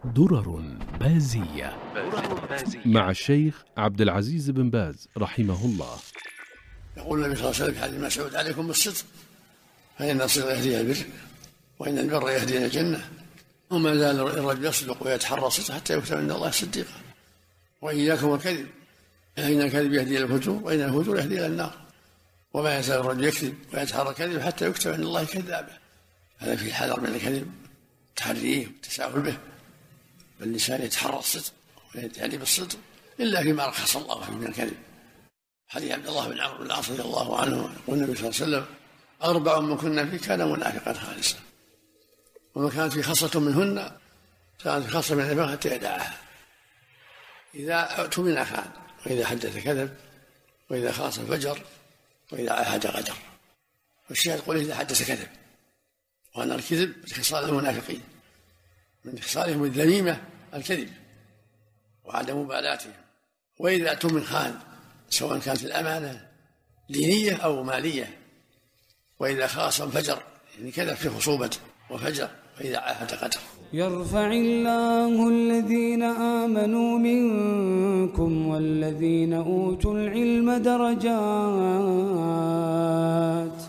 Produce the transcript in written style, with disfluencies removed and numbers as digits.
درر بازية مع الشيخ عبد العزيز بن باز رحمه الله. يقول النبي صلى الله عليه وسلم في حديث مسعود: عليكم بالصدق فإن الصدق يهدي إلى البر وإن البر يهدي إلى الجنة، وما زال الرجل يصدق ويتحرى الصدق حتى يكتب عند الله صديقا. وإياكم والكذب فإن الكذب يهدي إلى الفجور وإن الفجور يهدي إلى النار. وما يزال الرجل يكذب ويتحرى الكذب حتى يكتب عند الله كذابا. هذا فيه حذر من الكذب، تحريه والتساهل به، فاللسان يتحرى الصدق ويهدي بالصدق إلا فيما رخص الله فيه من الكذب. حديث عبد الله بن عمرو بن العاص رضي الله عنه يقول النبي صلى الله عليه وسلم: 4 من كنا فيه كان منافقا خالصا، وما كانت في خاصة منهن كانت في خاصة من النفاق حتى يدعها: إذا اؤتمن خان، وإذا حدث كذب، وإذا خاص فجر، وإذا عاهد غدر. والشاهد يقول: إذا حدث كذب، وأن الكذب من خصال المنافقين، من خصالهم الذميمة الكذب وعدم مبالاتهم. وإذا اؤتمن خان، سواء كانت الأمانة دينية أو مالية. وإذا خاصم فجر، يعني كذب في خصوبته وفجر. وإذا عاهد غدر. يرفع الله الذين آمنوا منكم والذين أوتوا العلم درجات